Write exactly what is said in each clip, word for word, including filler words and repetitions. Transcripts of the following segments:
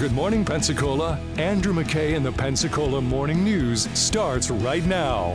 Good Morning Pensacola. Andrew McKay and the Pensacola Morning News starts right now.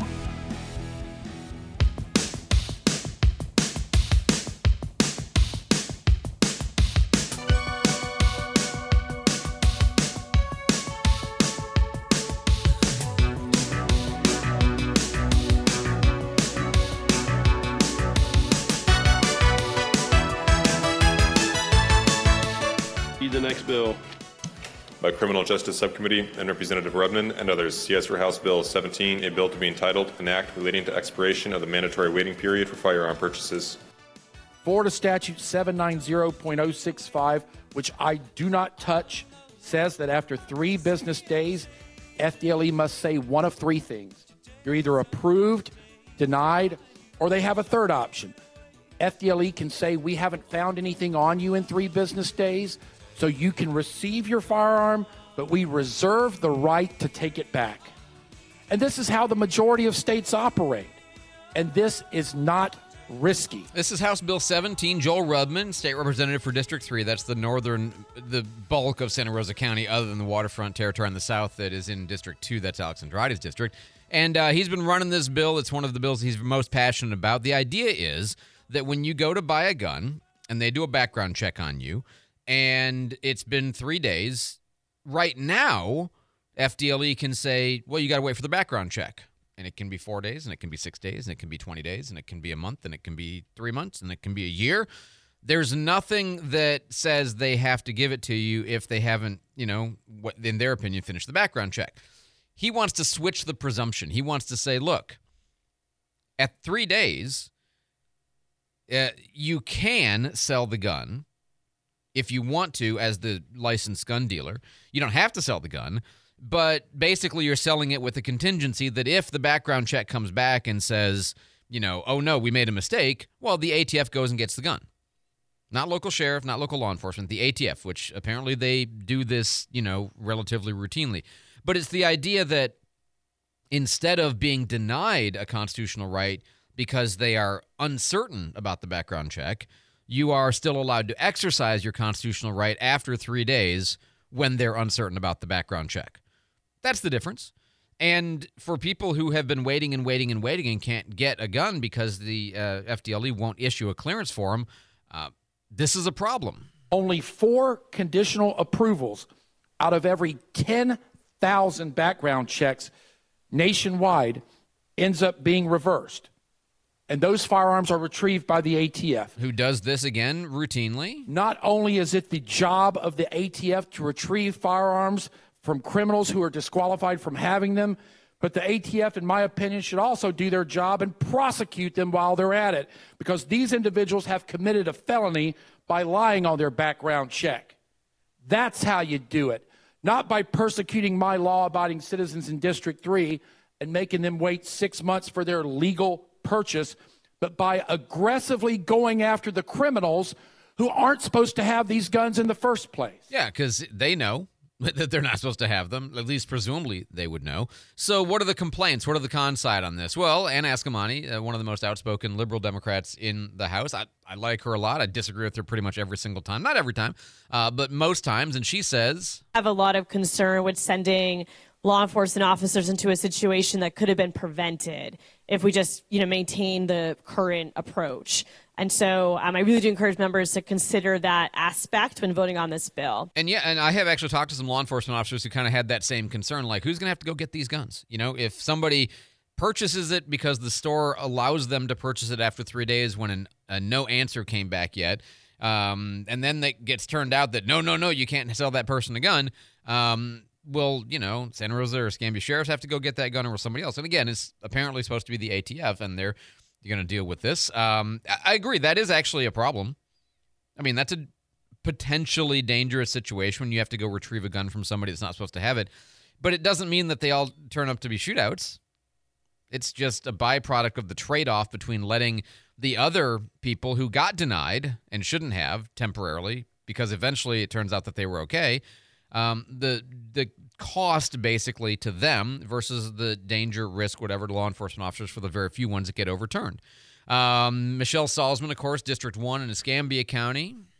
The next bill. By Criminal Justice Subcommittee and Representative Rubman and others. Yes for House Bill seventeen, a bill to be entitled An Act Relating to Expiration of the Mandatory Waiting Period for Firearm Purchases. Florida Statute seven ninety point oh six five, which I do not touch, says that after three business days, F D L E must say one of three things. You're either approved, denied, or they have a third option. F D L E can say, we haven't found anything on you in three business days, so you can receive your firearm, but we reserve the right to take it back. And this is how the majority of states operate. And this is not risky. This is House Bill seventeen. Joel Rubman, state representative for District three. That's the northern, the bulk of Santa Rosa County, other than the waterfront territory on the south that is in District two. That's Alex Andrade's district. And uh, he's been running this bill. It's one of the bills he's most passionate about. The idea is that when you go to buy a gun and they do a background check on you, and it's been three days, right now, F D L E can say, well, you got to wait for the background check. And it can be four days, and it can be six days, and it can be twenty days, and it can be a month, and it can be three months, and it can be a year. There's nothing that says they have to give it to you if they haven't, you know, what, in their opinion, finished the background check. He wants to switch the presumption. He wants to say, look, at three days, uh, you can sell the gun if you want to as the licensed gun dealer. You don't have to sell the gun, but basically you're selling it with a contingency that if the background check comes back and says, you know, oh no, we made a mistake, well, the A T F goes and gets the gun. Not local sheriff, not local law enforcement, the A T F, which apparently they do this, you know, relatively routinely. But it's the idea that instead of being denied a constitutional right because they are uncertain about the background check, you are still allowed to exercise your constitutional right after three days when they're uncertain about the background check. That's the difference. And for people who have been waiting and waiting and waiting and can't get a gun because the uh, F D L E won't issue a clearance for them, uh, this is a problem. Only four conditional approvals out of every ten thousand background checks nationwide ends up being reversed. And those firearms are retrieved by the A T F. Who does this again routinely? Not only is it the job of the A T F to retrieve firearms from criminals who are disqualified from having them, but the A T F, in my opinion, should also do their job and prosecute them while they're at it, because these individuals have committed a felony by lying on their background check. That's how you do it. Not by persecuting my law-abiding citizens in District three and making them wait six months for their legal purchase, but by aggressively going after the criminals who aren't supposed to have these guns in the first place. Yeah, because they know that they're not supposed to have them. At least presumably they would know. So what are the complaints? What are the con side on this? Well, Ann Askamani, uh, one of the most outspoken liberal Democrats in the House. I, I like her a lot. I disagree with her pretty much every single time. Not every time, uh, but most times. And she says, I have a lot of concern with sending law enforcement officers into a situation that could have been prevented if we just, you know, maintain the current approach. And so um, I really do encourage members to consider that aspect when voting on this bill. And yeah, and I have actually talked to some law enforcement officers who kind of had that same concern, like who's going to have to go get these guns? You know, if somebody purchases it because the store allows them to purchase it after three days when an, a no answer came back yet, um, and then it gets turned out that no, no, no, you can't sell that person a gun, um, well, you know, Santa Rosa or Escambia sheriffs have to go get that gun or somebody else. And again, it's apparently supposed to be the A T F, and they're going to deal with this. Um, I agree. That is actually a problem. I mean, that's a potentially dangerous situation when you have to go retrieve a gun from somebody that's not supposed to have it. But it doesn't mean that they all turn up to be shootouts. It's just a byproduct of the trade-off between letting the other people who got denied and shouldn't have temporarily, because eventually it turns out that they were okay, um, the the cost basically to them versus the danger, risk, whatever to law enforcement officers for the very few ones that get overturned. Um, Michelle Salzman, of course, District one in Escambia County.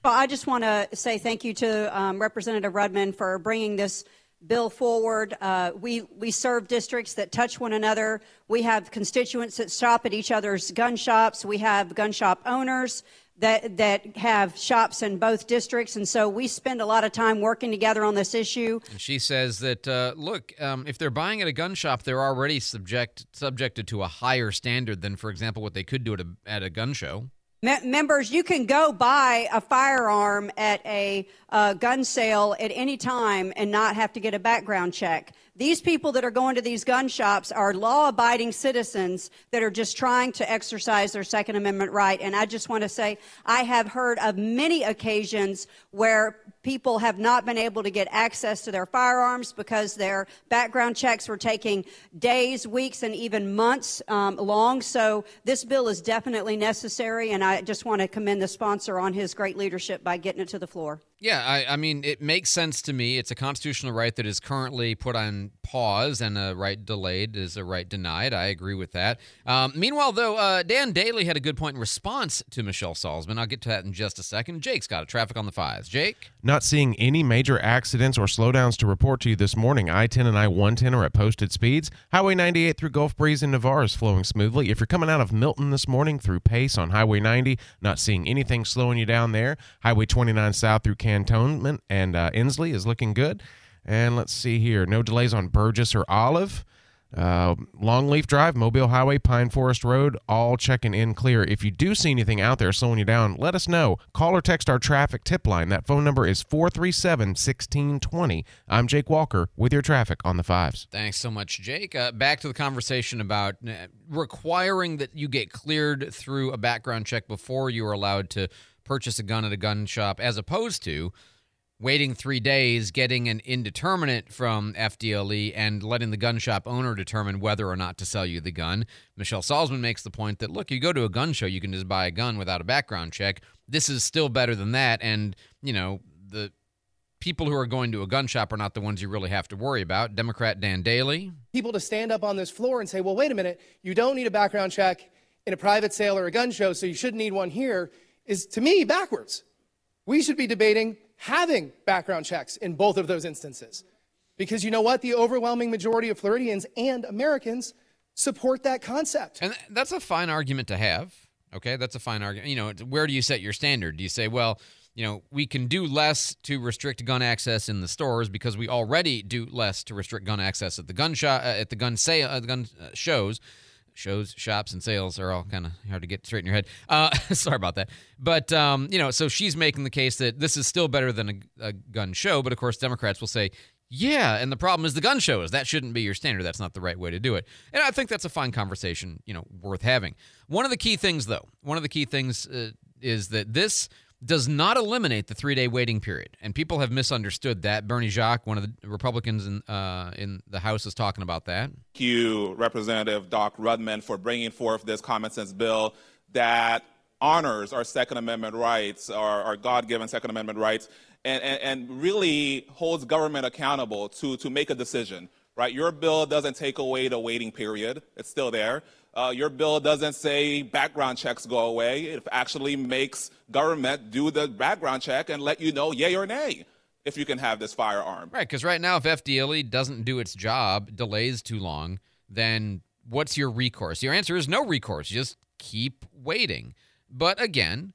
Well, I just want to say thank you to um, Representative Rudman for bringing this bill forward. Uh, we, we serve districts that touch one another. We have constituents that shop at each other's gun shops. We have gun shop owners that that have shops in both districts, and so we spend a lot of time working together on this issue. And she says that, uh, look, um, if they're buying at a gun shop, they're already subject subjected to a higher standard than, for example, what they could do at a, at a gun show. Members, you can go buy a firearm at a uh, gun sale at any time and not have to get a background check. These people that are going to these gun shops are law-abiding citizens that are just trying to exercise their Second Amendment right. And I just want to say I have heard of many occasions where people have not been able to get access to their firearms because their background checks were taking days, weeks, and even months um, long. So this bill is definitely necessary, and I just want to commend the sponsor on his great leadership by getting it to the floor. Yeah, I, I mean, it makes sense to me. It's a constitutional right that is currently put on pause, and a right delayed is a right denied. I agree with that. Um, meanwhile, though, uh, Dan Daly had a good point in response to Michelle Salzman. I'll get to that in just a second. Jake's got it. Traffic on the fives. Jake? Not seeing any major accidents or slowdowns to report to you this morning. I ten and I one ten are at posted speeds. Highway ninety-eight through Gulf Breeze and Navarre is flowing smoothly. If you're coming out of Milton this morning through Pace on Highway ninety, not seeing anything slowing you down there. Highway twenty-nine south through Cantonment and uh, Inslee is looking good. And let's see here. No delays on Burgess or Olive. Uh, Longleaf Drive, Mobile Highway, Pine Forest Road, all checking in clear. If you do see anything out there slowing you down, let us know. Call or text our traffic tip line. That phone number is four three seven, one six two zero. I'm Jake Walker with your traffic on the fives. Thanks so much, Jake. Uh, back to the conversation about uh, requiring that you get cleared through a background check before you are allowed to purchase a gun at a gun shop, as opposed to waiting three days, getting an indeterminate from F D L E, and letting the gun shop owner determine whether or not to sell you the gun. Michelle Salzman makes the point that, look, you go to a gun show, you can just buy a gun without a background check. This is still better than that, and, you know, the people who are going to a gun shop are not the ones you really have to worry about. Democrat Dan Daly. People to stand up on this floor and say, well, wait a minute, you don't need a background check in a private sale or a gun show, so you shouldn't need one here, is, to me, backwards. We should be debating having background checks in both of those instances. Because you know what? The overwhelming majority of Floridians and Americans support that concept. And that's a fine argument to have, okay? That's a fine argument. You know, where do you set your standard? Do you say, well, you know, we can do less to restrict gun access in the stores because we already do less to restrict gun access at the gun shop, uh, at the gun sale, uh, the gun uh, shows. Shows, shops, and sales are all kind of hard to get straight in your head. Uh, sorry about that. But, um, you know, so she's making the case that this is still better than a, a gun show. But, of course, Democrats will say, yeah, and the problem is the gun shows. That shouldn't be your standard. That's not the right way to do it. And I think that's a fine conversation, you know, worth having. One of the key things, though, one of the key things uh, is that this does not eliminate the three-day waiting period. And people have misunderstood that. Bernie Jacques, one of the Republicans in uh, in the House, is talking about that. Thank you, Representative Doc Rudman, for bringing forth this common sense bill that honors our Second Amendment rights, our, our God-given Second Amendment rights, and, and, and really holds government accountable to, to make a decision, right? Your bill doesn't take away the waiting period. It's still there. Uh, your bill doesn't say background checks go away. It actually makes government do the background check and let you know yay or nay if you can have this firearm. Right, because right now if F D L E doesn't do its job, delays too long, then what's your recourse? Your answer is no recourse. You just keep waiting. But again,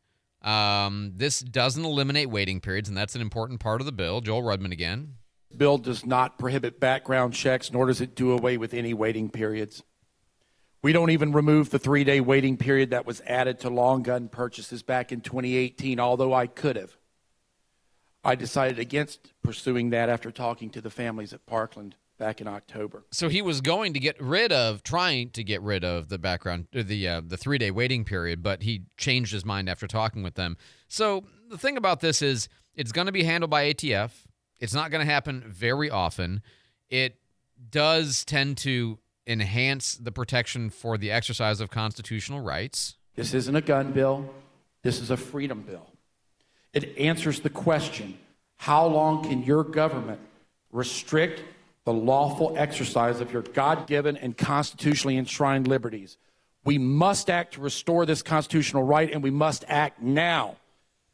um, this doesn't eliminate waiting periods, and that's an important part of the bill. Joel Rudman again. The bill does not prohibit background checks, nor does it do away with any waiting periods. We don't even remove the three-day waiting period that was added to long gun purchases back in twenty eighteen, although I could have. I decided against pursuing that after talking to the families at Parkland back in October. So he was going to get rid of, trying to get rid of the background, the uh, the three-day waiting period, but he changed his mind after talking with them. So the thing about this is it's going to be handled by A T F. It's not going to happen very often. It does tend to enhance the protection for the exercise of constitutional rights. This isn't a gun bill. This is a freedom bill. It answers the question, how long can your government restrict the lawful exercise of your God-given and constitutionally enshrined liberties? We must act to restore this constitutional right, and we must act now.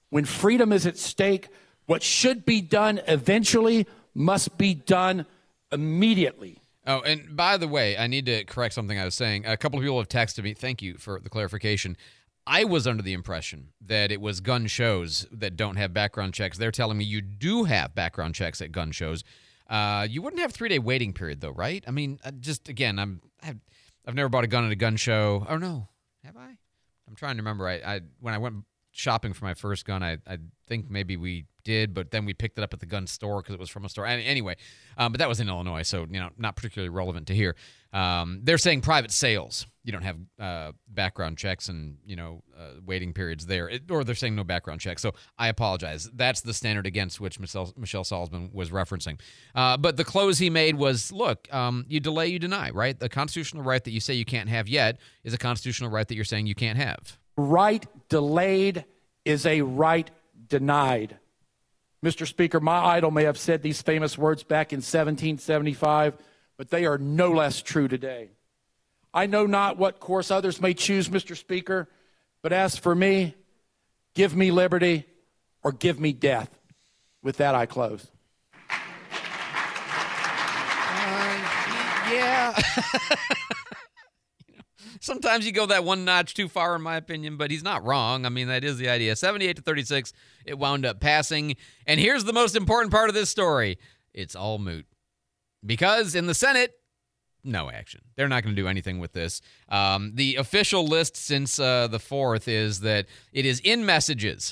When freedom is at stake, what should be done eventually must be done immediately. Oh, and by the way, I need to correct something I was saying. A couple of people have texted me. Thank you for the clarification. I was under the impression that it was gun shows that don't have background checks. They're telling me you do have background checks at gun shows. Uh, you wouldn't have three-day waiting period, though, right? I mean, just, again, I'm, I've, I've never bought a gun at a gun show. Oh, no. Have I? I'm trying to remember. I, I When I went shopping for my first gun, I, I think maybe we did, but then we picked it up at the gun store because it was from a store. Anyway, um, but that was in Illinois, so, you know, not particularly relevant to here. Um, they're saying private sales. You don't have uh, background checks and, you know, uh, waiting periods there. It, or they're saying no background checks. So I apologize. That's the standard against which Michelle, Michelle Salzman was referencing. Uh, but the close he made was, look, um, you delay, you deny, right? The constitutional right that you say you can't have yet is a constitutional right that you're saying you can't have. Right delayed is a right denied. Mister Speaker, my idol may have said these famous words back in seventeen seventy-five, but they are no less true today. I know not what course others may choose, Mister Speaker, but as for me, give me liberty or give me death. With that, I close. Uh, yeah. Sometimes you go that one notch too far, in my opinion, but he's not wrong. I mean, that is the idea. seventy-eight to thirty-six, it wound up passing. And here's the most important part of this story. It's all moot. Because in the Senate, no action. They're not going to do anything with this. Um, the official list since uh, the fourth is that it is in messages.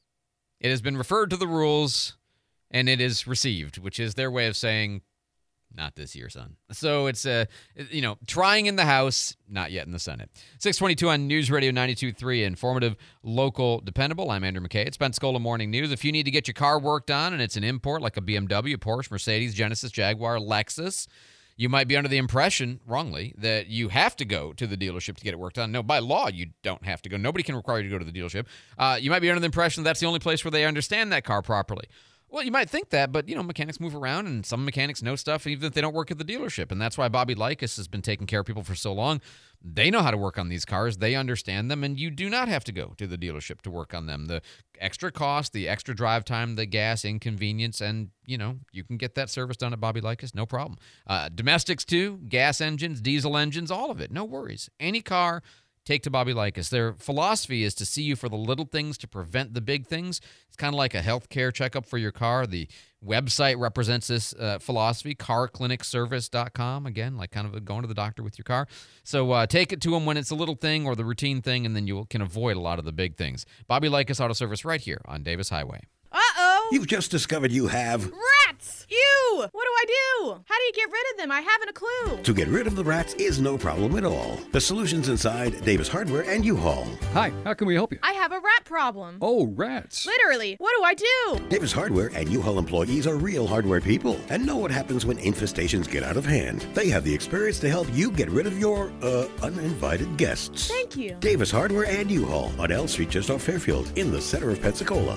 It has been referred to the rules, and it is received, which is their way of saying, not this year, son. So it's, uh, you know, trying in the House, not yet in the Senate. six twenty-two on News Radio ninety-two point three, informative, local, dependable. I'm Andrew McKay. It's Pensacola Morning News. If you need to get your car worked on and it's an import like a B M W, Porsche, Mercedes, Genesis, Jaguar, Lexus, you might be under the impression, wrongly, that you have to go to the dealership to get it worked on. No, by law, you don't have to go. Nobody can require you to go to the dealership. Uh, you might be under the impression that's the only place where they understand that car properly. Well, you might think that, but, you know, mechanics move around, and some mechanics know stuff even if they don't work at the dealership. And that's why Bobby Likas has been taking care of people for so long. They know how to work on these cars. They understand them, and you do not have to go to the dealership to work on them. The extra cost, the extra drive time, the gas inconvenience, and, you know, you can get that service done at Bobby Likas, no problem. Uh, domestics, too, gas engines, diesel engines, all of it, no worries. Any car, take to Bobby Likas. Their philosophy is to see you for the little things to prevent the big things. It's kind of like a health care checkup for your car. The website represents this uh, philosophy, car clinic service dot com. Again, like kind of going to the doctor with your car. So uh, take it to them when it's a little thing or the routine thing, and then you can avoid a lot of the big things. Bobby Likas Auto Service right here on Davis Highway. Uh-oh. You've just discovered you have... rats! Ew! What do I do? How do you get rid of them? I haven't a clue. To get rid of the rats is no problem at all. The solution's inside Davis Hardware and U-Haul. Hi, how can we help you? I have a rat problem. Oh, rats. Literally. What do I do? Davis Hardware and U-Haul employees are real hardware people and know what happens when infestations get out of hand. They have the experience to help you get rid of your, uh, uninvited guests. Thank you. Davis Hardware and U-Haul on L Street just off Fairfield in the center of Pensacola.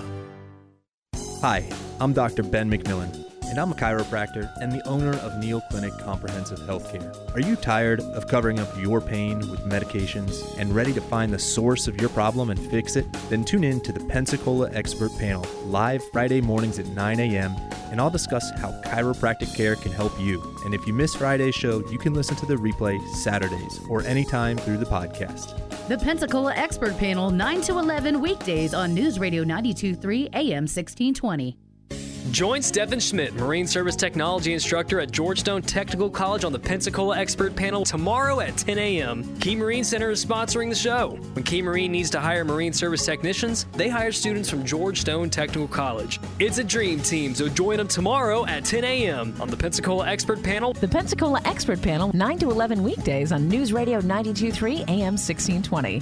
Hi, I'm Doctor Ben McMillan, and I'm a chiropractor and the owner of Neal Clinic Comprehensive Healthcare. Are you tired of covering up your pain with medications and ready to find the source of your problem and fix it? Then tune in to the Pensacola Expert Panel, live Friday mornings at nine a.m., and I'll discuss how chiropractic care can help you. And if you miss Friday's show, you can listen to the replay Saturdays or anytime through the podcast. The Pensacola Expert Panel, nine to eleven weekdays on News Radio ninety-two point three A M sixteen twenty. Join Stephen Schmidt, Marine Service Technology Instructor at Georgetown Technical College on the Pensacola Expert Panel tomorrow at ten a.m. Key Marine Center is sponsoring the show. When Key Marine needs to hire Marine Service technicians, they hire students from Georgetown Technical College. It's a dream team, so join them tomorrow at ten a.m. on the Pensacola Expert Panel. The Pensacola Expert Panel, nine to eleven weekdays on News Radio ninety-two point three A M sixteen twenty.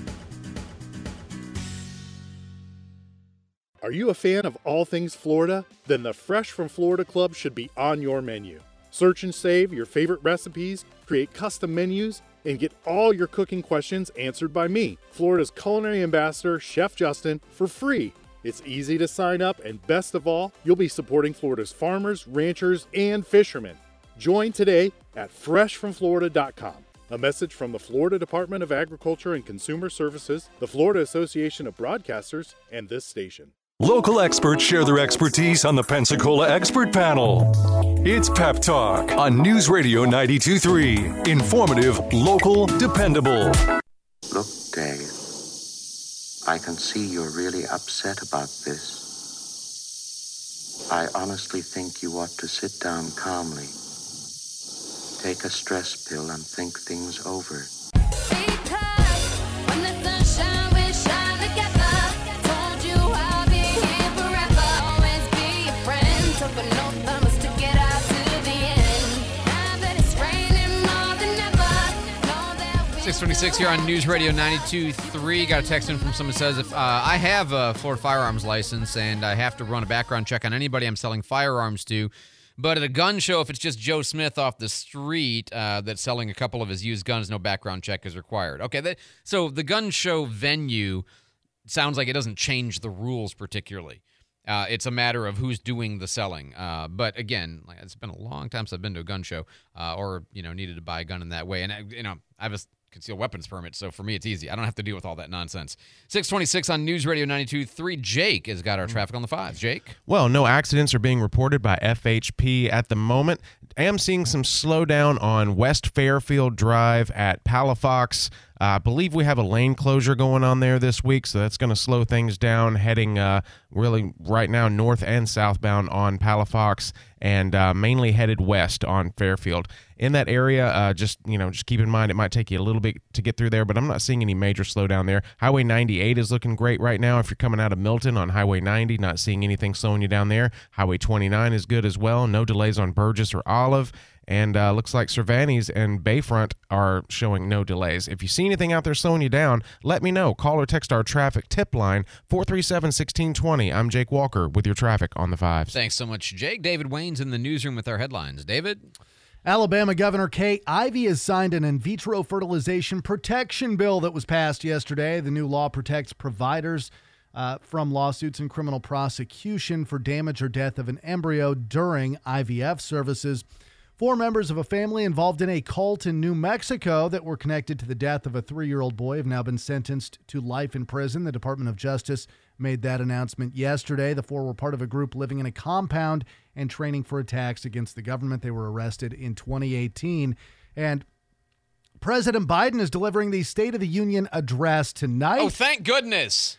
Are you a fan of all things Florida? Then the Fresh from Florida Club should be on your menu. Search and save your favorite recipes, create custom menus, and get all your cooking questions answered by me, Florida's culinary ambassador, Chef Justin, for free. It's easy to sign up, and best of all, you'll be supporting Florida's farmers, ranchers, and fishermen. Join today at fresh from florida dot com. A message from the Florida Department of Agriculture and Consumer Services, the Florida Association of Broadcasters, and this station. Local experts share their expertise on the Pensacola Expert Panel. It's Pep Talk on News Radio ninety-two point three. Informative, local, dependable. Look, Dave, I can see you're really upset about this. I honestly think you ought to sit down calmly, take a stress pill, and think things over. six twenty-six here on News Radio ninety-two point three. Got a text in from someone who says, if uh, I have a Florida firearms license and I have to run a background check on anybody I'm selling firearms to, but at a gun show, if it's just Joe Smith off the street uh, that's selling a couple of his used guns, no background check is required. Okay, that, so the gun show venue sounds like it doesn't change the rules particularly. Uh, it's a matter of who's doing the selling. Uh, but again, like, it's been a long time since I've been to a gun show uh, or, you know, needed to buy a gun in that way. And, I, you know, I have a concealed weapons permit, so for me it's easy. I don't have to deal with all that nonsense. six twenty-six on News Radio ninety-two point three. Jake has got our traffic on the fives. Jake? Well, no accidents are being reported by F H P at the moment. I am seeing some slowdown on West Fairfield Drive at Palafox. Uh, I believe we have a lane closure going on there this week, so that's going to slow things down, heading uh, really right now north and southbound on Palafox, and uh, mainly headed west on Fairfield. In that area, uh, just you know, just keep in mind it might take you a little bit to get through there, but I'm not seeing any major slowdown there. Highway ninety-eight is looking great right now. If you're coming out of Milton on Highway ninety, not seeing anything slowing you down there. Highway twenty-nine is good as well. No delays on Burgess or Olive. And uh, looks like Cervantes and Bayfront are showing no delays. If you see anything out there slowing you down, let me know. Call or text our traffic tip line, four three seven, one six two zero. I'm Jake Walker with your traffic on the fives. Thanks so much, Jake. David Wayne's in the newsroom with our headlines. David? Alabama Governor Kay Ivey has signed an in vitro fertilization protection bill that was passed yesterday. The new law protects providers uh, from lawsuits and criminal prosecution for damage or death of an embryo during I V F services. Four members of a family involved in a cult in New Mexico that were connected to the death of a three-year-old boy have now been sentenced to life in prison. The Department of Justice made that announcement yesterday. The four were part of a group living in a compound and training for attacks against the government. They were arrested in twenty eighteen. And President Biden is delivering the State of the Union address tonight. Oh, thank goodness.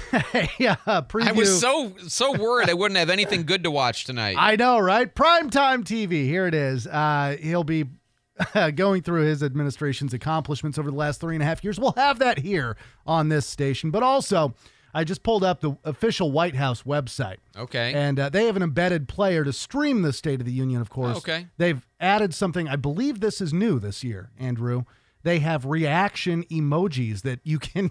yeah, preview. I was so so worried I wouldn't have anything good to watch tonight. I know, right? Primetime T V. Here it is. Uh, he'll be going through his administration's accomplishments over the last three and a half years. We'll have that here on this station. But also, I just pulled up the official White House website. Okay. And uh, they have an embedded player to stream the State of the Union, of course. Oh, okay. They've added something. I believe this is new this year, Andrew. They have reaction emojis that you can...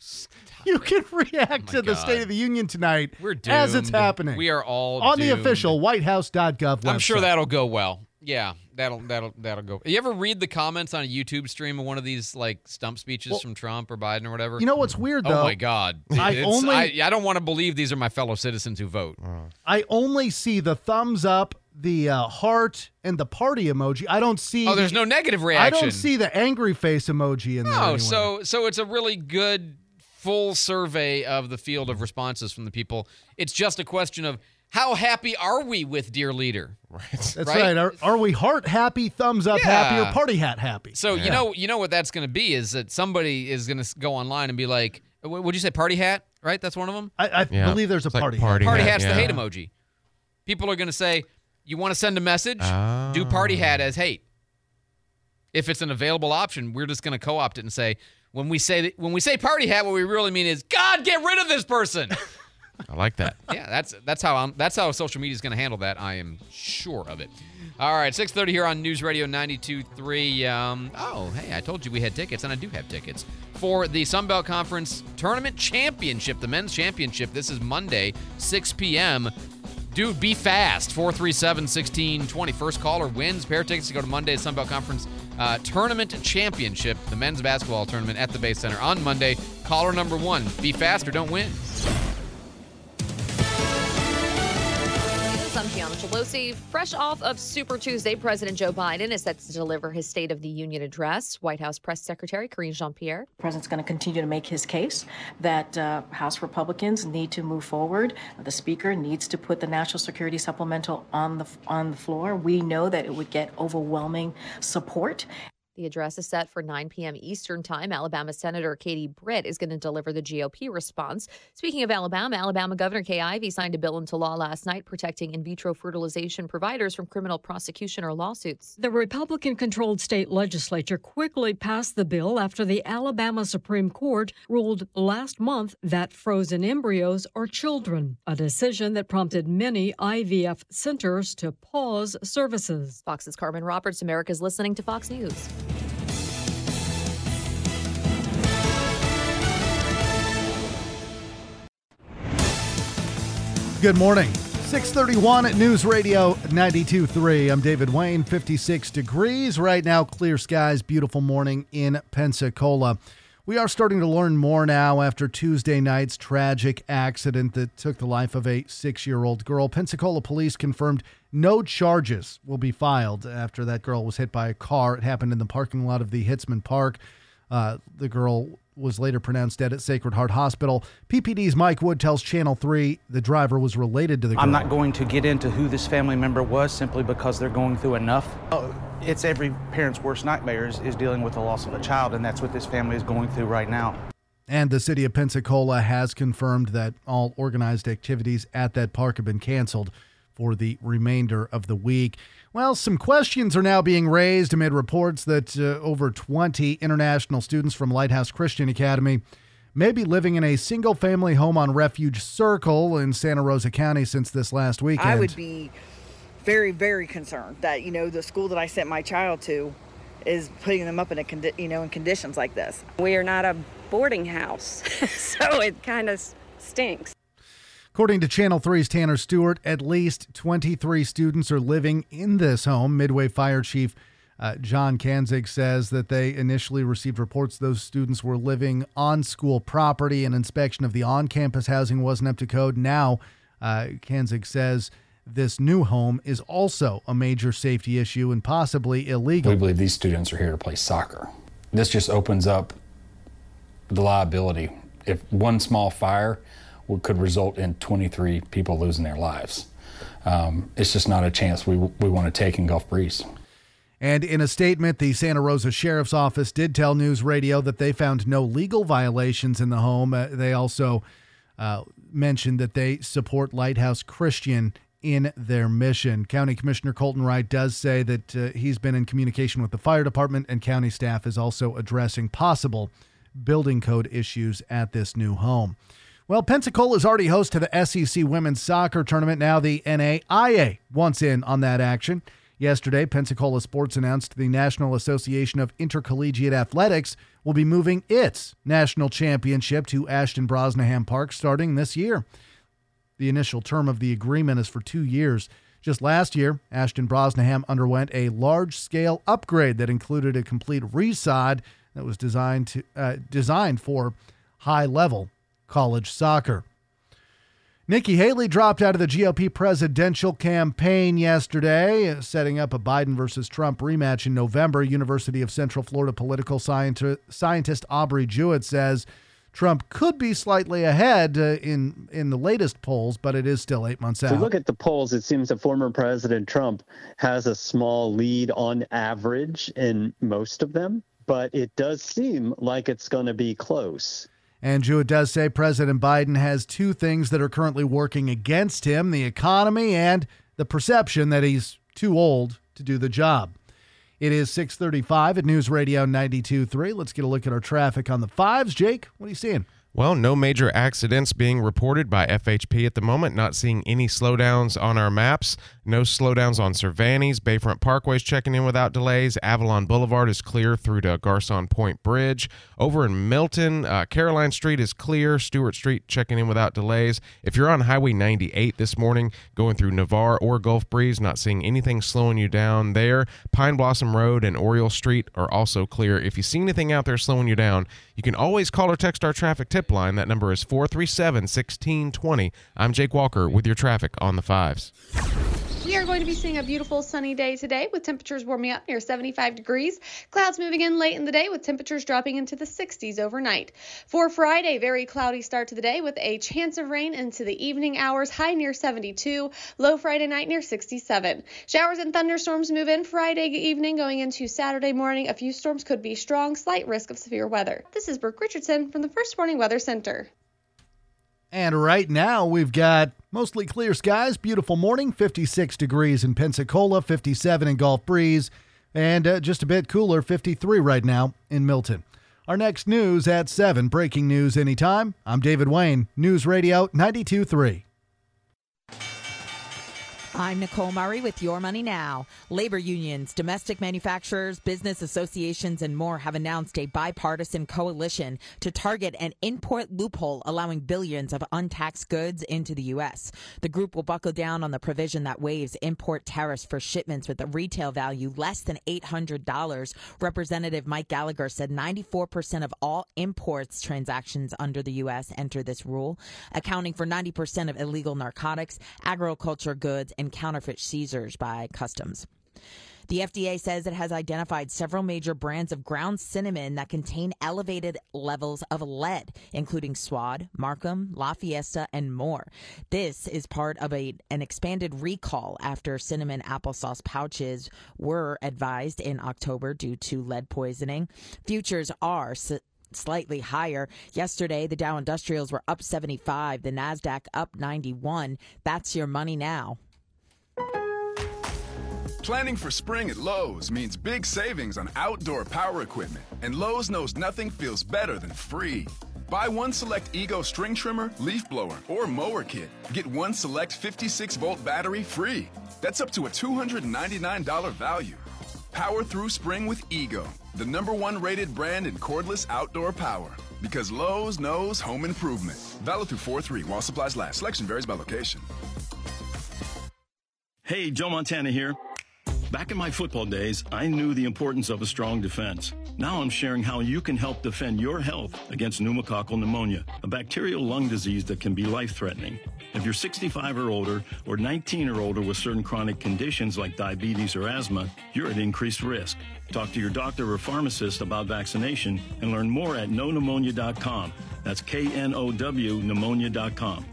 You can react oh to the God. State of the Union tonight We're doomed. as it's happening. We are all on doomed. the official white house dot gov website. I'm sure that'll go well. Yeah, that'll that'll that'll go. You ever read the comments on a YouTube stream of one of these like stump speeches well, from Trump or Biden or whatever? You know what's weird though? Oh my God! I it's, only I, I don't want to believe these are my fellow citizens who vote. I only see the thumbs up, the uh, heart, and the party emoji. I don't see. Oh, there's the, no negative reaction. I don't see the angry face emoji in there. No, anywhere. so so it's a really good full survey of the field of responses from the people. It's just a question of how happy are we with dear leader? Right. That's right. right. Are, are we heart happy, thumbs up yeah. happy, or party hat happy? So yeah. you know, you know what that's going to be is that somebody is going to go online and be like, "Would you say party hat?" Right? That's one of them. I, I yeah. believe there's a it's party. Like party hat. Party hat, hat's yeah. the hate emoji. People are going to say, "You want to send a message? Oh. Do party hat as hate." If it's an available option, we're just going to co-opt it and say, when we say that, when we say party hat, what we really mean is, God, get rid of this person. I like that. Yeah, that's that's how I'm, that's how social media is going to handle that. I am sure of it. All right, six thirty here on News Radio ninety-two point three. Um, oh, hey, I told you we had tickets, and I do have tickets for the Sun Belt Conference Tournament Championship, the men's championship. This is Monday, six p.m. Dude, be fast. four three seven, one six two zero. First caller wins. Pair of tickets to go to Monday's Sun Belt Conference uh, Tournament Championship, the men's basketball tournament at the Bay Center on Monday. Caller number one. Be fast or don't win. News, I'm Gianna Pelosi. Fresh off of Super Tuesday, President Joe Biden is set to deliver his State of the Union address. White House Press Secretary Karine Jean-Pierre. The president's going to continue to make his case that uh, House Republicans need to move forward. The Speaker needs to put the National Security Supplemental on the on the floor. We know that it would get overwhelming support. The address is set for nine p.m. Eastern Time. Alabama Senator Katie Britt is going to deliver the G O P response. Speaking of Alabama, Alabama Governor Kay Ivey signed a bill into law last night protecting in vitro fertilization providers from criminal prosecution or lawsuits. The Republican-controlled state legislature quickly passed the bill after the Alabama Supreme Court ruled last month that frozen embryos are children, a decision that prompted many I V F centers to pause services. Fox's Carmen Roberts, America's listening to Fox News. Good morning. six thirty-one at News Radio ninety-two point three. I'm David Wayne, fifty-six degrees. Right now, clear skies, beautiful morning in Pensacola. We are starting to learn more now after Tuesday night's tragic accident that took the life of a six-year-old girl. Pensacola police confirmed no charges will be filed after that girl was hit by a car. It happened in the parking lot of the Hitzman Park. Uh, the girl was later pronounced dead at Sacred Heart Hospital. P P D's Mike Wood tells Channel three the driver was related to the girl. I'm not going to get into who this family member was simply because they're going through enough. Oh, it's every parent's worst nightmare is, is dealing with the loss of a child, and that's what this family is going through right now. And the city of Pensacola has confirmed that all organized activities at that park have been canceled for the remainder of the week. Well, some questions are now being raised amid reports that uh, over twenty international students from Lighthouse Christian Academy may be living in a single-family home on Refuge Circle in Santa Rosa County since this last weekend. I would be very, very concerned that, you know, the school that I sent my child to is putting them up in a condi- you know, in conditions like this. We are not a boarding house, so it kind of stinks. According to Channel three's Tanner Stewart, at least twenty-three students are living in this home. Midway Fire Chief uh, John Kanzig says that they initially received reports those students were living on school property. An inspection of the on-campus housing wasn't up to code. Now, uh, Kanzig says this new home is also a major safety issue and possibly illegal. We believe these students are here to play soccer. This just opens up the liability. If one small fire could result in twenty-three people losing their lives. Um, it's just not a chance we we want to take in Gulf Breeze. And in a statement, the Santa Rosa Sheriff's Office did tell News Radio that they found no legal violations in the home. Uh, they also uh, mentioned that they support Lighthouse Christian in their mission. County Commissioner Colton Wright does say that uh, he's been in communication with the fire department, and county staff is also addressing possible building code issues at this new home. Well, Pensacola is already host to the S E C Women's Soccer Tournament. Now the N A I A wants in on that action. Yesterday, Pensacola Sports announced the National Association of Intercollegiate Athletics will be moving its national championship to Ashton Brosnahan Park starting this year. The initial term of the agreement is for two years. Just last year, Ashton Brosnahan underwent a large-scale upgrade that included a complete resod that was designed to uh, designed for high-level college soccer. Nikki Haley dropped out of the G O P presidential campaign yesterday, setting up a Biden versus Trump rematch in November. University of Central Florida political scientist, scientist Aubrey Jewett says Trump could be slightly ahead uh, in, in the latest polls, but it is still eight months out. If we look at the polls, it seems that former President Trump has a small lead on average in most of them, but it does seem like it's going to be close. And Jewett does say President Biden has two things that are currently working against him, the economy and the perception that he's too old to do the job. It is six thirty-five at News Radio ninety-two point three. Let's get a look at our traffic on the fives. Jake, what are you seeing? Well, no major accidents being reported by F H P at the moment. Not seeing any slowdowns on our maps. No slowdowns on Cervantes. Bayfront Parkway's checking in without delays. Avalon Boulevard is clear through to Garcon Point Bridge. Over in Milton, uh, Caroline Street is clear. Stewart Street checking in without delays. If you're on Highway ninety-eight this morning, going through Navarre or Gulf Breeze, not seeing anything slowing you down there. Pine Blossom Road and Oriole Street are also clear. If you see anything out there slowing you down, you can always call or text our traffic tip line. That number is four three seven, one six two zero. I'm Jake Walker with your traffic on the fives. We are going to be seeing a beautiful sunny day today with temperatures warming up near seventy-five degrees. Clouds moving in late in the day with temperatures dropping into the sixties overnight. For Friday, very cloudy start to the day with a chance of rain into the evening hours, high near seventy-two, low Friday night near sixty-seven. Showers and thunderstorms move in Friday evening going into Saturday morning. A few storms could be strong, slight risk of severe weather. This is Brooke Richardson from the First Warning Weather Center. And right now, we've got mostly clear skies, beautiful morning, fifty-six degrees in Pensacola, fifty-seven in Gulf Breeze, and uh, just a bit cooler, fifty-three right now in Milton. Our next news at seven, breaking news anytime. I'm David Wayne, News Radio ninety-two point three. I'm Nicole Murray with Your Money Now. Labor unions, domestic manufacturers, business associations, and more have announced a bipartisan coalition to target an import loophole allowing billions of untaxed goods into the U S. The group will buckle down on the provision that waives import tariffs for shipments with a retail value less than eight hundred dollars. Representative Mike Gallagher said ninety-four percent of all imports transactions under the U S enter this rule, accounting for ninety percent of illegal narcotics, agriculture goods, and counterfeit seizures by customs. The F D A says it has identified several major brands of ground cinnamon that contain elevated levels of lead, including Swad, Markham, La Fiesta, and more. This is part of a, an expanded recall after cinnamon applesauce pouches were advised in October due to lead poisoning. Futures are su- slightly higher. Yesterday, the Dow Industrials were up seventy-five, the NASDAQ up ninety-one. That's your money now. Planning for spring at Lowe's means big savings on outdoor power equipment, and Lowe's knows nothing feels better than free. Buy one select Ego string trimmer, leaf blower, or mower kit. Get one select fifty-six volt battery free. That's up to a two hundred ninety-nine dollars value. Power through spring with Ego, the number one rated brand in cordless outdoor power. Because Lowe's knows home improvement. Valid through four three while supplies last. Selection varies by location. Hey, Joe Montana here. Back in my football days, I knew the importance of a strong defense. Now I'm sharing how you can help defend your health against pneumococcal pneumonia, a bacterial lung disease that can be life-threatening. If you're sixty-five or older or nineteen or older with certain chronic conditions like diabetes or asthma, you're at increased risk. Talk to your doctor or pharmacist about vaccination and learn more at know pneumonia dot com. That's K N O W pneumonia dot com.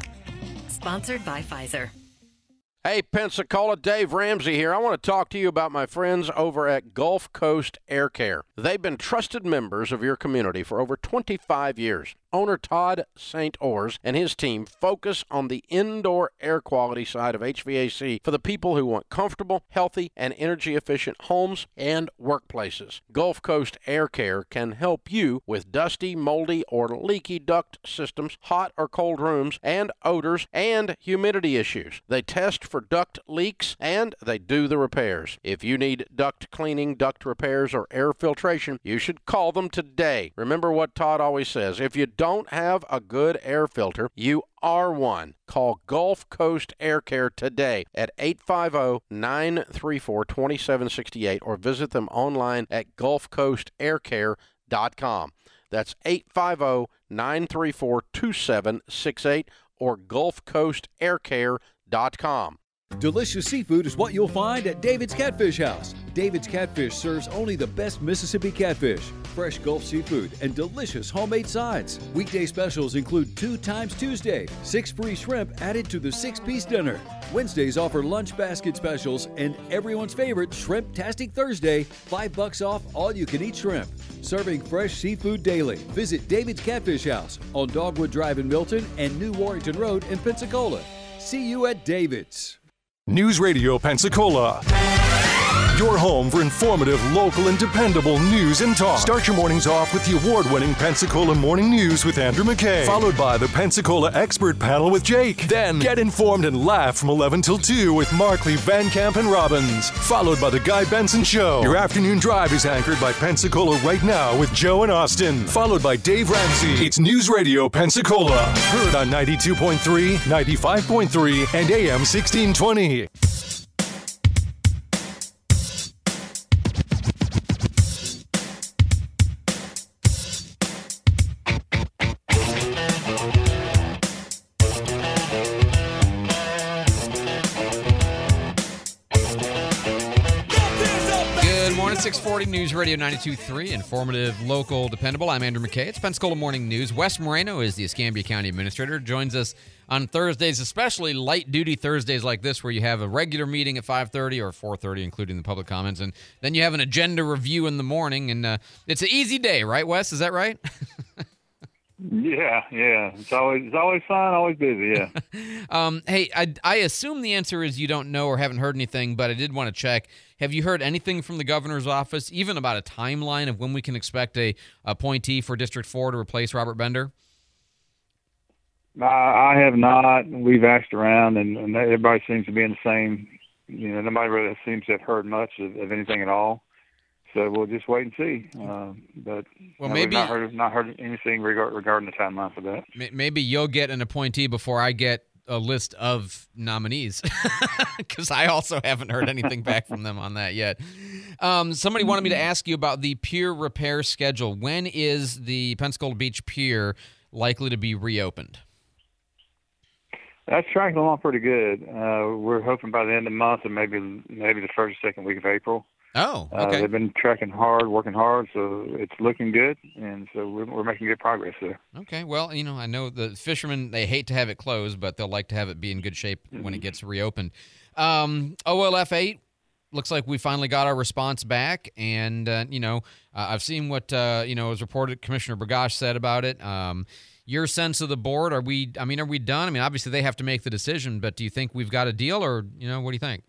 Sponsored by Pfizer. Hey, Pensacola, Dave Ramsey here. I want to talk to you about my friends over at Gulf Coast Air Care. They've been trusted members of your community for over twenty-five years. Owner Todd Saint Ors and his team focus on the indoor air quality side of H V A C for the people who want comfortable, healthy, and energy-efficient homes and workplaces. Gulf Coast Air Care can help you with dusty, moldy, or leaky duct systems, hot or cold rooms, and odors and humidity issues. They test for duct leaks, and they do the repairs. If you need duct cleaning, duct repairs, or air filtration, you should call them today. Remember what Todd always says, if you don't have a good air filter, you are one. Call Gulf Coast Air Care today at eight five zero, nine three four, two seven six eight or visit them online at gulf coast air care dot com. That's eight five zero, nine three four, two seven six eight or gulf coast air care dot com. Delicious seafood is what you'll find at David's Catfish House. David's Catfish serves only the best Mississippi catfish, fresh Gulf seafood, and delicious homemade sides. Weekday specials include two times Tuesday, six free shrimp added to the six-piece dinner. Wednesdays offer lunch basket specials and everyone's favorite Shrimp-tastic Thursday, five bucks off all-you-can-eat shrimp. Serving fresh seafood daily. Visit David's Catfish House on Dogwood Drive in Milton and New Warrington Road in Pensacola. See you at David's. News Radio Pensacola, your home for informative, local, and dependable news and talk. Start your mornings off with the award-winning Pensacola Morning News with Andrew McKay, followed by the Pensacola Expert Panel with Jake. Then get informed and laugh from eleven till two with Markley, Van Camp, and Robbins, followed by the Guy Benson Show. Your afternoon drive is anchored by Pensacola Right Now with Joe and Austin, followed by Dave Ramsey. It's News Radio Pensacola, heard on ninety-two point three, ninety-five point three, and A M sixteen twenty. six forty News Radio ninety-two point three, informative, local, dependable. I'm Andrew McKay. It's Pensacola Morning News. Wes Moreno is the Escambia County Administrator. Joins us on Thursdays, especially light-duty Thursdays like this, where you have a regular meeting at five thirty or four thirty, including the public comments, and then you have an agenda review in the morning. And uh, it's an easy day, right, Wes? Is that right? Yeah, yeah. It's always it's always fun, always busy, yeah. um, hey, I, I assume the answer is you don't know or haven't heard anything, but I did want to check. Have you heard anything from the governor's office, even about a timeline of when we can expect a appointee for District four to replace Robert Bender? I, I have not. We've asked around, and, and everybody seems to be in the same, you know, nobody really seems to have heard much of, of anything at all. So we'll just wait and see. Uh, but well, no, maybe we've not heard, not heard anything regard, regarding the timeline for that. Maybe you'll get an appointee before I get a list of nominees, because I also haven't heard anything back from them on that yet. Um, somebody wanted me to ask you about the pier repair schedule. When is the Pensacola Beach Pier likely to be reopened? That's tracking along pretty good. Uh, we're hoping by the end of the month, and maybe maybe the first or second week of April. Oh, okay. Uh, they've been tracking hard, working hard, so it's looking good, and so we're, we're making good progress there. Okay, well, you know, I know the fishermen, they hate to have it closed, but they'll like to have it be in good shape mm-hmm. when it gets reopened. Um, O L F eight, looks like we finally got our response back, and, uh, you know, uh, I've seen what, uh, you know, was reported, Commissioner Burgash said about it. Um, your sense of the board, are we, I mean, are we done? I mean, obviously they have to make the decision, but do you think we've got a deal, or, you know, what do you think?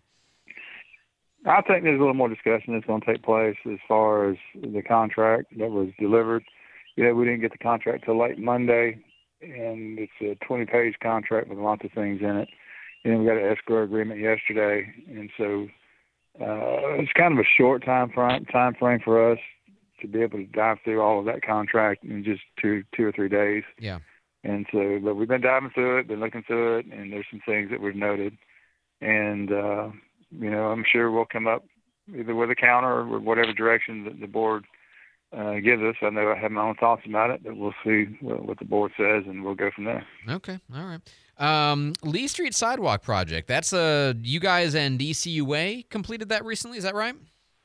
I think there's a little more discussion that's going to take place as far as the contract that was delivered. Yeah, we didn't get the contract till late Monday, and it's a twenty-page contract with lots of things in it. And then we got an escrow agreement yesterday, and so uh, it's kind of a short time frame, time frame for us to be able to dive through all of that contract in just two, two or three days. Yeah. And so, but we've been diving through it, been looking through it, and there's some things that we've noted, and. uh You know, I'm sure we'll come up either with a counter or with whatever direction that the board uh, gives us. I know I have my own thoughts about it, but we'll see what, what the board says, and we'll go from there. Okay, all right. Um, Lee Street Sidewalk Project, that's uh, you guys and D C U A completed that recently, is that right?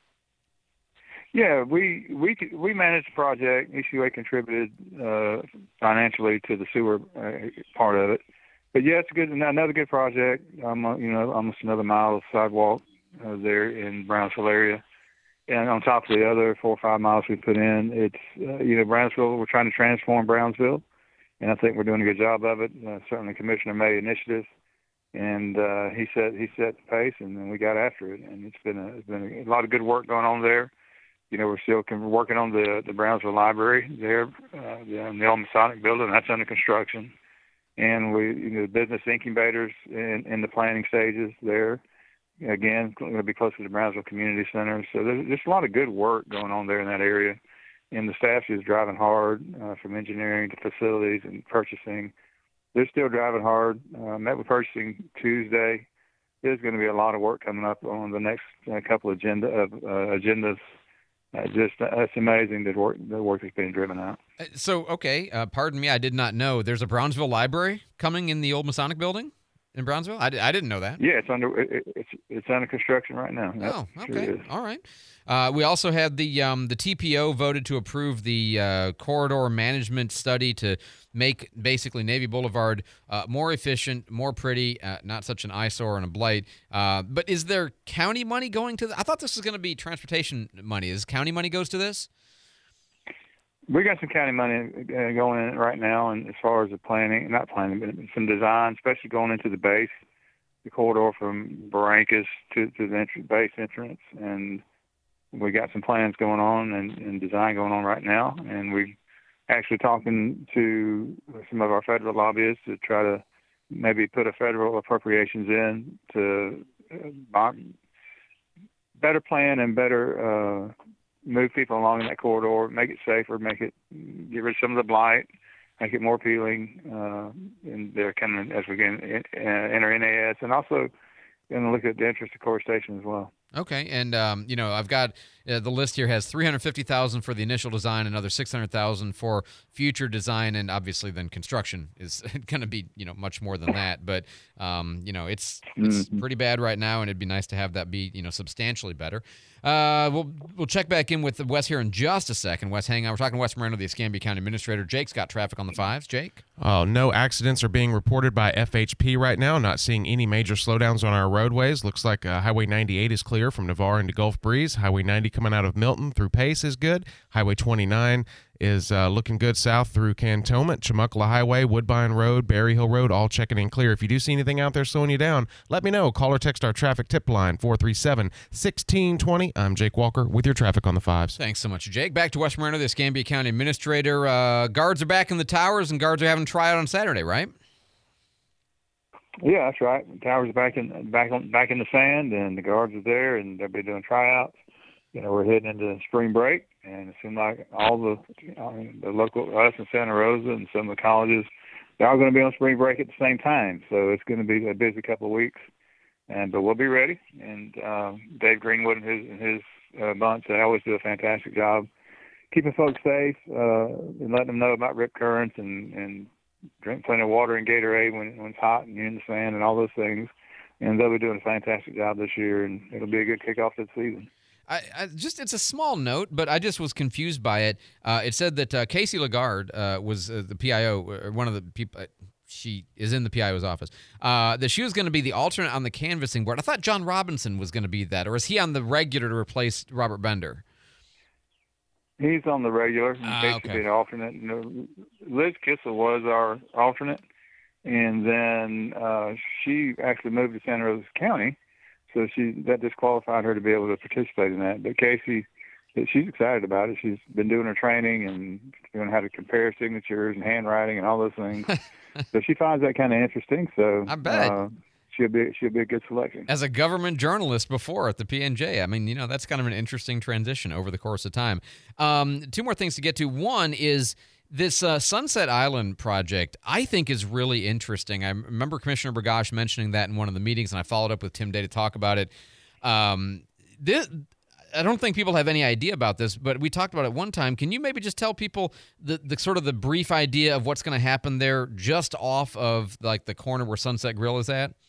Yeah, we we we managed the project. D C U A contributed uh, financially to the sewer uh, part of it. But yeah, it's a good, another good project. Um, you know, almost another mile of sidewalk uh, there in Brownsville area, and on top of the other four or five miles we put in, it's uh, you know Brownsville. We're trying to transform Brownsville, and I think we're doing a good job of it. Uh, certainly, Commissioner May initiative, and uh, he set he set the pace, and then we got after it, and it's been a, it's been a lot of good work going on there. You know, we're still working on the the Brownsville Library there, uh, the, the old Masonic building. That's under construction. And we, you know, business incubators in, in the planning stages there. Again, going to be close to the Brownsville Community Center. So there's just a lot of good work going on there in that area. And the staff is driving hard uh, from engineering to facilities and purchasing. They're still driving hard. Uh, met with purchasing Tuesday. There's going to be a lot of work coming up on the next uh, couple of agenda of uh, agendas. Uh, just uh, it's amazing the work the work that's being driven out. So, okay, uh, pardon me, I did not know. There's a Brownsville Library coming in the old Masonic building in Brownsville? I, I didn't know that. Yeah, it's under it, it's it's under construction right now. Oh, okay, sure all right. Uh, we also had the um, the T P O voted to approve the uh, corridor management study to make basically Navy Boulevard uh, more efficient, more pretty, uh, not such an eyesore and a blight. Uh, but is there county money going to? The, I thought this was going to be transportation money. Is county money goes to this? We got some county money uh, going in right now, and as far as the planning, not planning, but some design, especially going into the base. the corridor from Barrancas to, to the entry, base entrance, and we got some plans going on and, and design going on right now, and we actually talking to some of our federal lobbyists to try to maybe put a federal appropriations in to uh, better plan and better uh, move people along in that corridor, make it safer, make it get rid of some of the blight, make it more appealing, uh, and they're kind of as we get in, uh, enter N A S, and also going to look at the entrance to Core Station as well. Okay, and um, you know, I've got uh, the list here has three hundred fifty thousand dollars for the initial design, another six hundred thousand dollars for future design, and obviously then construction is going to be, you know, much more than that. But um, you know, it's it's Mm-hmm. pretty bad right now, and it'd be nice to have that be, you know, substantially better. Uh, we'll we'll check back in with Wes here in just a second. Wes, hang on. We're talking to Wes Moreno, the Escambia County Administrator. Jake's got traffic on the fives. Jake? Oh, no accidents are being reported by F H P right now. Not seeing any major slowdowns on our roadways. Looks like uh, Highway ninety-eight is clear from Navarre into Gulf Breeze. Highway ninety coming out of Milton through Pace is good. Highway twenty-nine is uh, looking good south through Cantonment. Chumuckla Highway, Woodbine Road, Berry Hill Road, all checking in clear. If you do see anything out there slowing you down, let me know. Call or text our traffic tip line, four three seven, one six two zero. I'm Jake Walker with your traffic on the fives. Thanks so much, Jake. Back to Wes Moreno, the Escambia County Administrator. Uh, guards are back in the towers, and guards are having a tryout on Saturday, right? Yeah, that's right. The towers are back in back on back in the sand, and the guards are there, and they'll be doing tryouts. You know, we're heading into spring break, and it seems like all the I mean, the local us in Santa Rosa and some of the colleges, they're all going to be on spring break at the same time. So it's going to be a busy couple of weeks, and but we'll be ready. And uh, Dave Greenwood and his and his uh, bunch, they always do a fantastic job keeping folks safe uh, and letting them know about rip currents and and drink plenty of water and Gatorade when, when it's hot and you're in the sand and all those things. And they'll be doing a fantastic job this year, and it'll be a good kickoff to the season. I, I just it's a small note, but I just was confused by it. Uh, it said that uh, Casey Lagarde uh, was uh, the P I O, or one of the people. Uh, she is in the P I O's office. Uh, that she was going to be the alternate on the canvassing board. I thought John Robinson was going to be that, or is he on the regular to replace Robert Bender? He's on the regular. Ah, Casey okay. being an alternate. You know, Liz Kissel was our alternate, and then uh, she actually moved to Santa Rosa County. So she that disqualified her to be able to participate in that. But Casey, she's excited about it. She's been doing her training and doing how to compare signatures and handwriting and all those things. So she finds that kind of interesting. So I bet. Uh, she'll be she'll be a good selection. As a government journalist before at the P N J, I mean, you know, that's kind of an interesting transition over the course of time. Um, two more things to get to. One is this uh, Sunset Island project, I think, is really interesting. I remember Commissioner Burgash mentioning that in one of the meetings, and I followed up with Tim Day to talk about it. Um, this, I don't think people have any idea about this, but we talked about it one time. Can you maybe just tell people the, the sort of the brief idea of what's going to happen there just off of like the corner where Sunset Grill is at?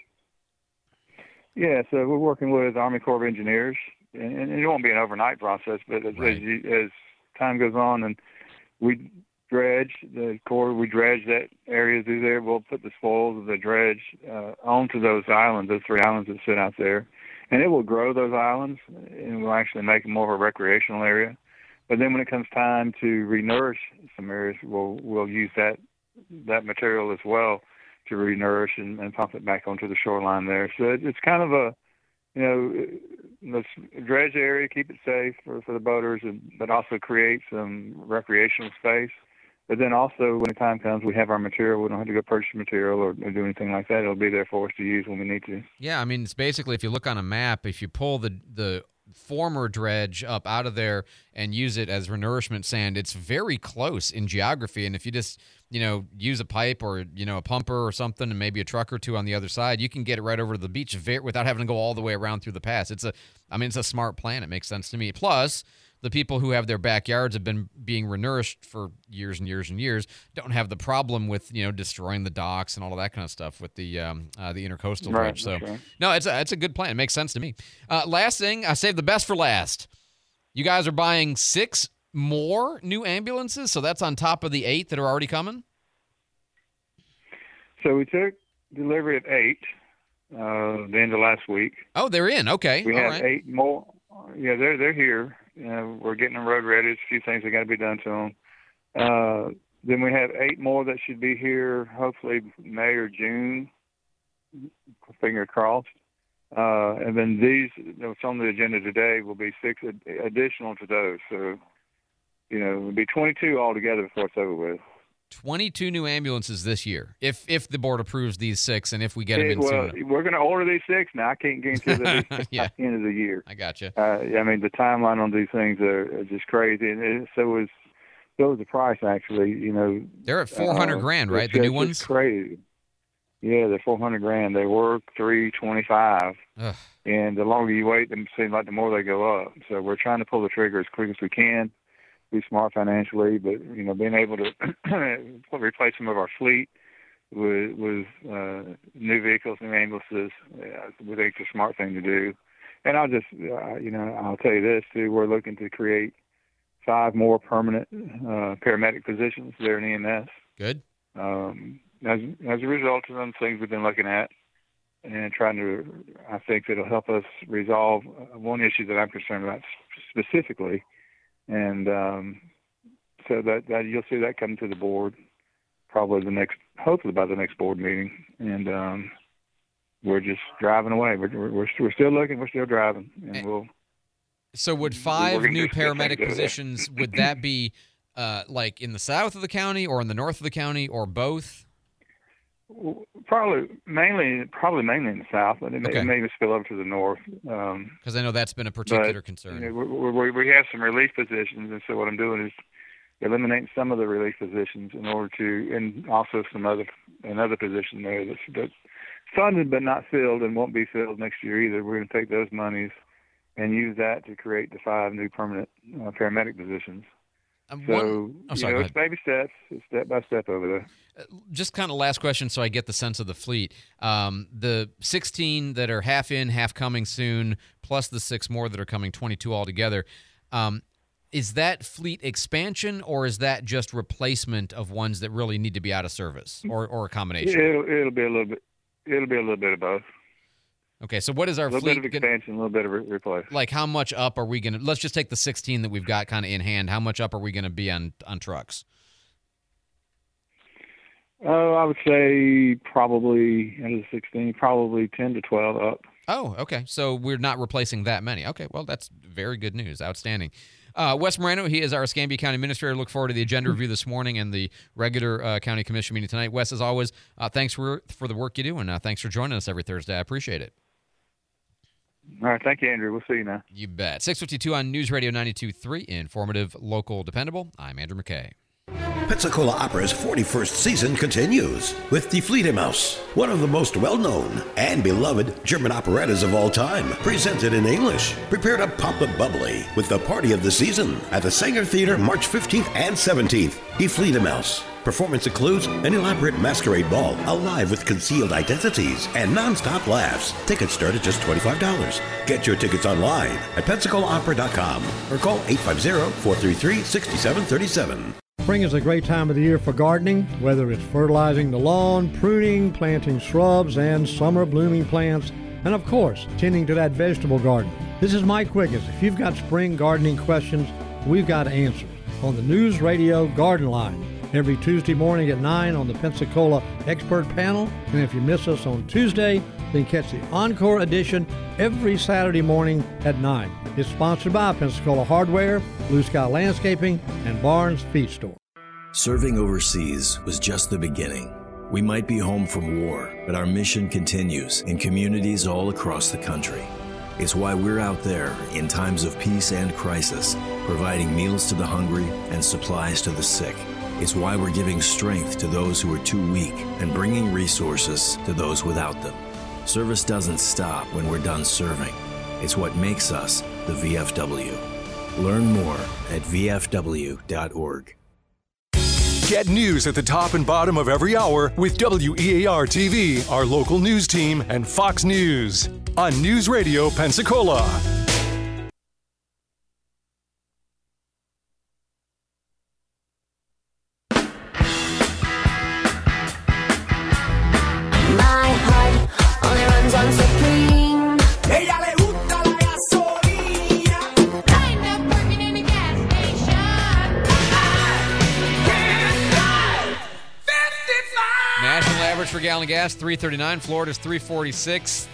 Yeah, so we're working with Army Corps of Engineers, and, and it won't be an overnight process, but as, Right. as, you, as time goes on and we dredge the Corps, we dredge that area through there, we'll put the spoils of the dredge uh, onto those islands, those three islands that sit out there, and it will grow those islands, and we'll actually make them more of a recreational area. But then when it comes time to renourish some areas, we'll we'll use that that material as well to renourish and, and pump it back onto the shoreline there. So it, it's kind of a, you know, let's dredge area, keep it safe for, for the boaters, and, but also create some recreational space. But then also when the time comes, we have our material. We don't have to go purchase material or, or do anything like that. It'll be there for us to use when we need to. Yeah, I mean, it's basically, if you look on a map, if you pull the the former dredge up out of there and use it as renourishment sand, it's very close in geography. And if you just, you know, use a pipe or, you know, a pumper or something and maybe a truck or two on the other side, you can get it right over to the beach very, without having to go all the way around through the pass. It's a, I mean, it's a smart plan. It makes sense to me. Plus, the people who have their backyards have been being renourished for years and years and years don't have the problem with, you know, destroying the docks and all of that kind of stuff with the um, uh, the intercoastal Right, dredge. So, that's right. no, it's a, it's a good plan. It makes sense to me. Uh, last thing, I saved the best for last. You guys are buying six more new ambulances, so that's on top of the eight that are already coming? So we took delivery of eight uh, the end of last week. Oh, they're in. Okay. We All have right. eight more. Yeah, they're they're here. You know, we're getting them road ready. There's a few things that got to be done to them. Uh, then we have eight more that should be here hopefully May or June. finger crossed. Uh, and then these, what's on the agenda today, will be six ad- additional to those. So, you know, it'll be twenty-two altogether before it's over with. twenty-two new ambulances this year, if if the board approves these six, and if we get them in well, soon. We're going to order these six now. I can't guarantee that it's Yeah. at the end of the year. I got you. Uh, I mean, the timeline on these things are, are just crazy, and it, so is so is the price. Actually, you know, They're at four hundred uh, grand, right? it's The new just ones. Crazy. Yeah, they're four hundred grand. They were three twenty-five, Ugh. and the longer you wait, it seems like the more they go up. So we're trying to pull the trigger as quick as we can. Be smart financially, but you know, being able to replace some of our fleet with, with uh, new vehicles, new ambulances, uh, we think it's a smart thing to do. And I'll just, uh, you know, I'll tell you this too: we're looking to create five more permanent uh, paramedic positions there in E M S. Good. Um, as as a result of them things we've been looking at and trying to, I think it'll help us resolve one issue that I'm concerned about specifically. And um, so that, that you'll see that come to the board probably the next, hopefully by the next board meeting. And um, we're just driving away. We're, we're we're still looking. We're still driving, and we'll. So would five new paramedic positions, would that be uh, like in the south of the county or in the north of the county or both? Probably mainly, probably mainly in the south, but it may, Okay. it may even spill over to the north. Um, Because I know that's been a particular but, concern. You know, we, we, we have some relief positions, and so what I'm doing is eliminating some of the relief positions in order to, and also some other another position there that's, that's funded but not filled and won't be filled next year either. We're going to take those monies and use that to create the five new permanent uh, paramedic positions. Um, so, one- oh, you sorry, know, go it's baby steps, it's step by step over there. Just kind of last question so I get the sense of the fleet. Um, the sixteen that are half in, half coming soon, plus the six more that are coming, twenty-two altogether. Um, is that fleet expansion or is that just replacement of ones that really need to be out of service, or, or a combination? It'll, it'll be a little bit. It'll be a little bit of both. Okay, so what is our A little fleet? bit of expansion, a little bit of re- replace. Like how much up are we going to – let's just take the sixteen that we've got kind of in hand. How much up are we going to be on, on trucks? Oh, I would say probably out of the sixteen, probably ten to twelve up. Oh, okay. So we're not replacing that many. Okay, well, that's very good news. Outstanding. Uh, Wes Moreno, he is our Escambia County Administrator. Look forward to the agenda review this morning and the regular uh, County Commission meeting tonight. Wes, as always, uh, thanks for for the work you do, and uh, thanks for joining us every Thursday. I appreciate it. All right, thank you, Andrew. We'll see you now. You bet. six fifty-two on News Radio ninety-two point three, informative, local, dependable. I'm Andrew McKay. Pensacola Opera's forty-first season continues with Die Fledermaus, one of the most well-known and beloved German operettas of all time, presented in English. Prepare to pop the bubbly with the party of the season at the Sanger Theater March fifteenth and seventeenth. Die Fledermaus. Performance includes an elaborate masquerade ball, alive with concealed identities, and non-stop laughs. Tickets start at just twenty-five dollars. Get your tickets online at pensacola opera dot com or call eight five zero, four three three, six seven three seven. Spring is a great time of the year for gardening, whether it's fertilizing the lawn, pruning, planting shrubs and summer blooming plants, and of course, tending to that vegetable garden. This is Mike Wiggins. If you've got spring gardening questions, we've got answers on the News Radio Garden Line every Tuesday morning at nine on the Pensacola Expert Panel. And if you miss us on Tuesday, then catch the Encore edition every Saturday morning at nine. It's sponsored by Pensacola Hardware, Blue Sky Landscaping, and Barnes Feed Store. Serving overseas was just the beginning. We might be home from war, but our mission continues in communities all across the country. It's why we're out there in times of peace and crisis, providing meals to the hungry and supplies to the sick. It's why we're giving strength to those who are too weak and bringing resources to those without them. Service doesn't stop when we're done serving. It's what makes us the V F W. Learn more at v f w dot org. Get news at the top and bottom of every hour with W E A R T V, our local news team, and Fox News on News Radio Pensacola. My heart only runs on Supreme. Ella le gusta la gasolina. I end up working in a gas station. National average for gallon of gas, three thirty-nine. Florida's three forty-six.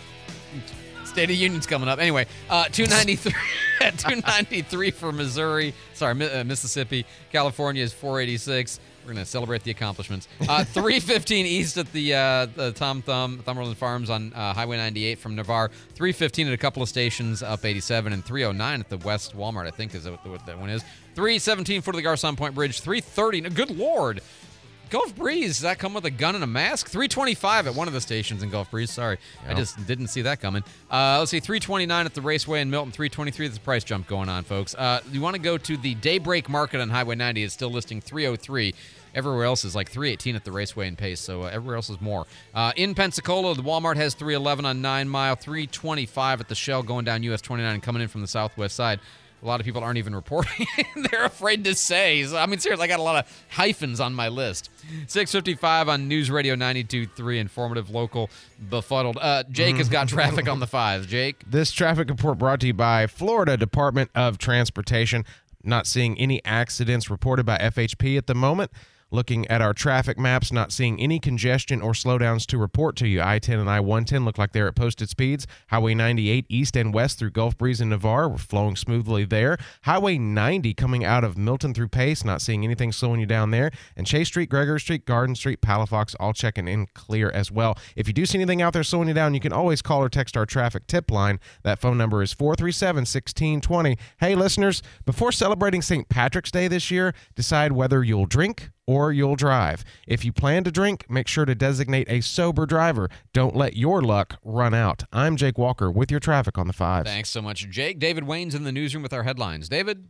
State of the Union's coming up. Anyway, uh, two ninety-three two ninety-three for Missouri. Sorry, uh, Mississippi. California is four eighty-six. We're going to celebrate the accomplishments. Uh, three fifteen east at the, uh, the Tom Thumb, Thumberland Farms on uh, Highway ninety-eight from Navarre. three fifteen at a couple of stations up eighty-seven, and three oh nine at the West Walmart, I think is what that one is. three seventeen foot of the Garcon Point Bridge. three thirty. Good Lord. Gulf Breeze, does that come with a gun and a mask? three twenty-five at one of the stations in Gulf Breeze. Sorry, yep. I just didn't see that coming. Uh, let's see, three twenty-nine at the Raceway in Milton, three twenty-three. There's a price jump going on, folks. Uh, you want to go to the Daybreak Market on Highway ninety. It's still listing three oh three. Everywhere else is like three eighteen at the Raceway and Pace, so uh, everywhere else is more. Uh, in Pensacola, the Walmart has three eleven on nine mile, three twenty-five at the Shell going down U S twenty-nine and coming in from the southwest side. A lot of people aren't even reporting. They're afraid to say. So, I mean, seriously, I got a lot of hyphens on my list. six fifty-five on News Radio ninety-two point three, informative, local, befuddled. Uh, Jake has got traffic on the fives. Jake? This traffic report brought to you by Florida Department of Transportation. Not seeing any accidents reported by F H P at the moment. Looking at our traffic maps, not seeing any congestion or slowdowns to report to you. I ten and I one ten look like they're at posted speeds. Highway ninety-eight east and west through Gulf Breeze and Navarre. We're flowing smoothly there. Highway ninety coming out of Milton through Pace, not seeing anything slowing you down there. And Chase Street, Gregory Street, Garden Street, Palafox, all checking in clear as well. If you do see anything out there slowing you down, you can always call or text our traffic tip line. That phone number is four three seven, one six two zero. Hey, listeners, before celebrating Saint Patrick's Day this year, decide whether you'll drink or you'll drive. If you plan to drink, make sure to designate a sober driver. Don't let your luck run out. I'm Jake Walker with your traffic on the fives. Thanks so much, Jake. David Wayne's in the newsroom with our headlines. David?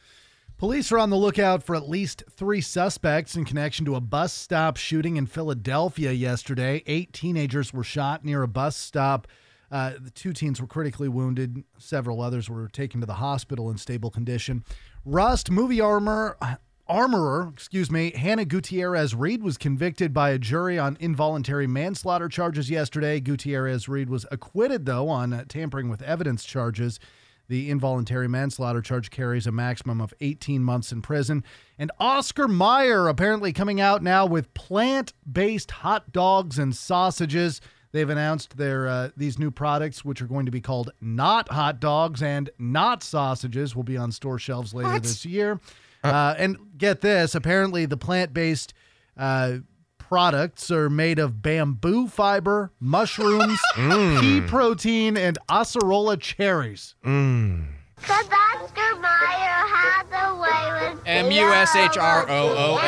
Police are on the lookout for at least three suspects in connection to a bus stop shooting in Philadelphia yesterday. Eight teenagers were shot near a bus stop. Uh, the two teens were critically wounded. Several others were taken to the hospital in stable condition. Rust movie armor... Armorer, excuse me, Hannah Gutierrez-Reed was convicted by a jury on involuntary manslaughter charges yesterday. Gutierrez-Reed was acquitted, though, on uh, tampering with evidence charges. The involuntary manslaughter charge carries a maximum of eighteen months in prison. And Oscar Mayer apparently coming out now with plant-based hot dogs and sausages. They've announced their uh, these new products, which are going to be called Not Hot Dogs and Not Sausages, will be on store shelves later what? this year. Uh, and get this, apparently the plant-based uh, products are made of bamboo fiber, mushrooms, mm. pea protein, and acerola cherries. Mm. Because Oscar Mayer has a way with M U S H R O O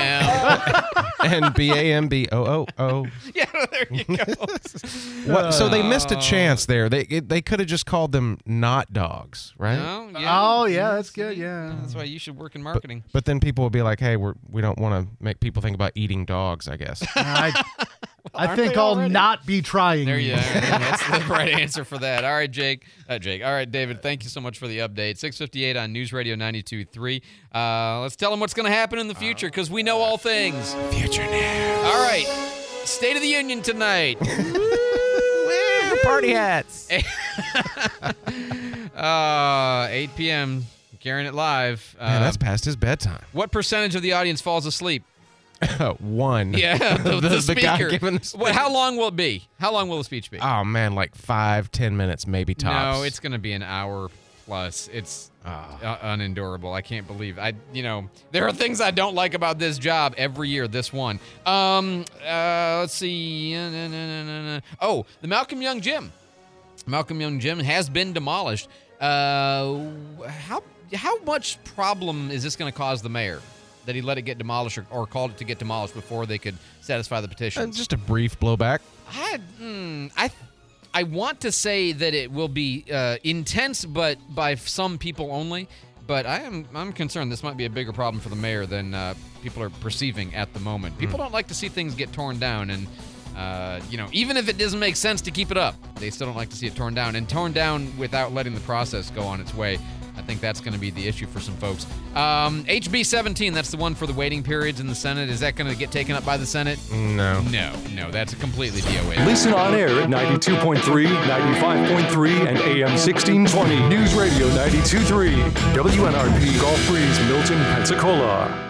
M. And B A M B O O O. Yeah, there you go. What, so they missed a chance there. They it, they could have just called them not dogs, right? No, yeah. Oh, yeah, that's good, yeah. That's why you should work in marketing. But, but then people will be like, hey, we're, we don't want to make people think about eating dogs, I guess. I, I think I'll already? not be trying. There you go. That's the right answer for that. All right, Jake. Uh, Jake. All right, David, thank you so much for the update. six fifty-eight on News Radio ninety-two point three. Uh, let's tell them what's going to happen in the future, because we know all things. Future news. All right. State of the Union tonight. Woo, party hats. uh, eight p.m. Carrying it live. Man, uh, that's past his bedtime. What percentage of the audience falls asleep? One. Yeah, the, the, the, the guy giving the speech. Well, how long will it be? How long will the speech be? Oh, man, like five, ten minutes, maybe tops. No, it's going to be an hour plus. It's oh. uh, unendurable. I can't believe I. You know, there are things I don't like about this job every year. This one. Um. Uh. Let's see. Uh, nah, nah, nah, nah. Oh, the Malcolm Young Gym. Malcolm Young Gym has been demolished. Uh. How how much problem is this going to cause the mayor? That he let it get demolished or, or called it to get demolished before they could satisfy the petition. Uh, just a brief blowback. I, mm, I, I want to say that it will be uh, intense, but by some people only. But I am I'm concerned this might be a bigger problem for the mayor than uh, people are perceiving at the moment. People mm. don't like to see things get torn down, and uh, you know, even if it doesn't make sense to keep it up, they still don't like to see it torn down. And torn down without letting the process go on its way. I think that's going to be the issue for some folks. Um, H B seventeen, that's the one for the waiting periods in the Senate. Is that going to get taken up by the Senate? No. No, no, that's a completely D O A. Listen on air at ninety-two point three, ninety-five point three, and A M sixteen twenty. News Radio ninety-two point three. W N R P, Gulf Breeze, Milton, Pensacola.